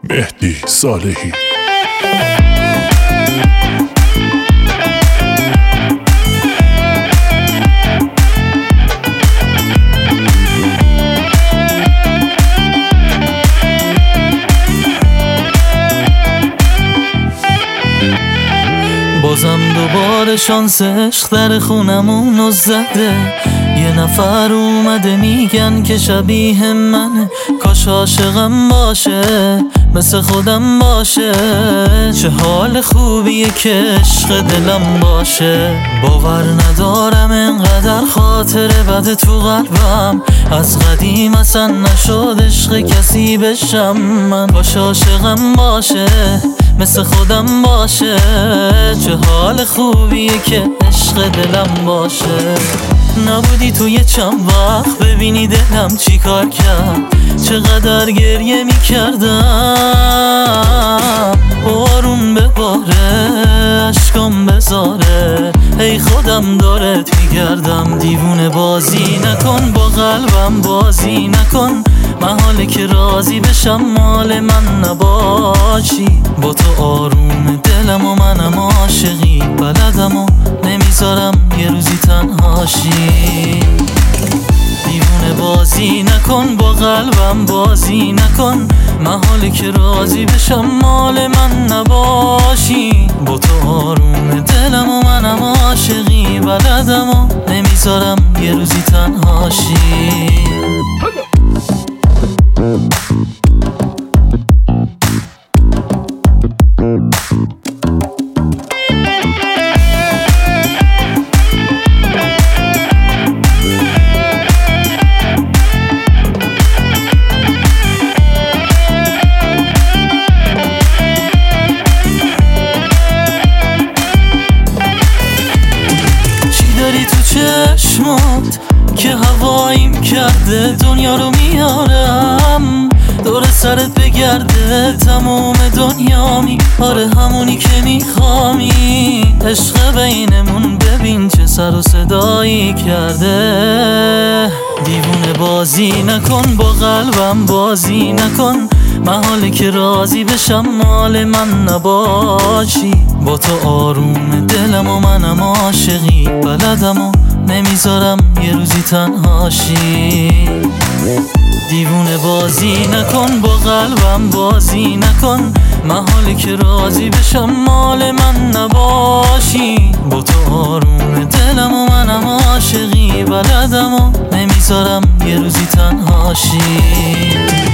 مهدی صالحی. بازم دوباره شانس عشق در خونمونو زده. یه نفر اومده میگن که شبیه منه، کاش عاشقم باشه مثل خودم باشه. چه حال خوبیه که عشق دلم باشه. باور ندارم انقدر خاطره بده تو قلبم، از قدیم اصلا نشد عشق کسی بشم من. کاش عاشقم باشه مثل خودم باشه. چه حال خوبیه که عشق دلم باشه. نبودی تو یه چند وقت ببینی دلم چی کار کرد، چقدر گریه میکردم. بارون بباره اشکام بذاره، ای خودم دارت میگردم. دیوونه بازی نکن با قلبم، بازی نکن. محاله که راضی بشم مال من نباشی. با تو آروم دلم و منم عاشقی بلدم و نمیذارم یه روزی تنهاشی. دیوونه بازی نکن با قلبم، بازی نکن. محاله که راضی بشم مال من نباشی. با تو آروم دلم و منم عاشقی بلدم و نمیذارم یه روزی تنهاشی. چشمات که هواییم کرده دنیا رو میارم دور سرت بگرده تمام دنیامی. آره همونی که میخوامی. عشق بینمون ببین چه سر و صدایی کرده. دیوونه بازی نکن با قلبم، بازی نکن. محاله که راضی بشم مال من نباشی. با تو آروم دلم و منم عاشقی بلدم و نمیذارم یه روزی تنهاشی. دیوونه بازی نکن با قلبم، بازی نکن. محاله که راضی بشم مال من نباشی. با تو آروم دلم و منم عاشقی بلدم و نمیذارم یه روزی تنهاشی.